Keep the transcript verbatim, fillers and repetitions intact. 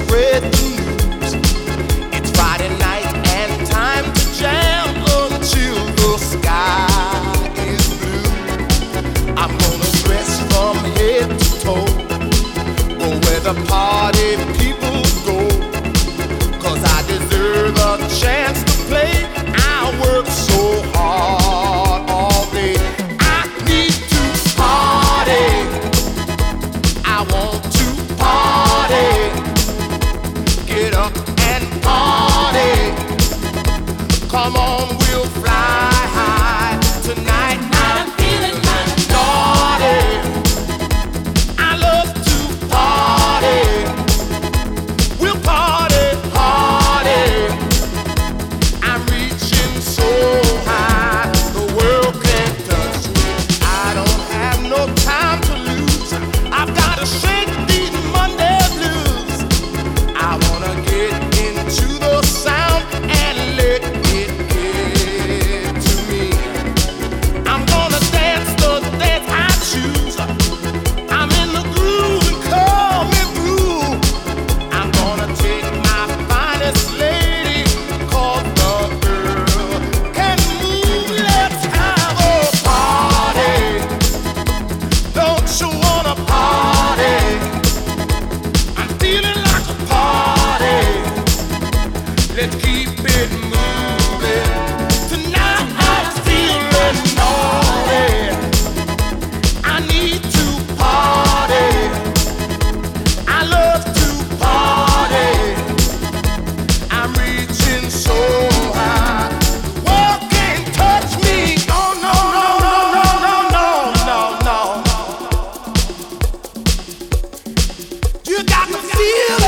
spread the news. It's Friday night and time to jam until the sky is blue. I'm gonna dress from head to toe, go where the party people go, 'cause I deserve a chance to play. I work so hard all day. I need to party. I want to party. Get up and party. Come on, we'll fly high tonight. I'm feeling like naughty. I love to party. We'll party, party. I'm reaching so high, the world can't touch me. I don't have no time to lose. I've gotta shake these Monday blues. I wanna get into the sound and let it get to me. I'm gonna dance the dance I choose. I'm in the groove and call me through. I'm gonna take my finest lady, called the girl can move. Let's have a party. Don't you wanna party? I'm feeling like a party. Let's keep it moving. Tonight I'm feeling naughty. I need to party. I love to party. I'm reaching so high. World can't touch me. No, no, no, no, no, no, no, no, no. You got to feel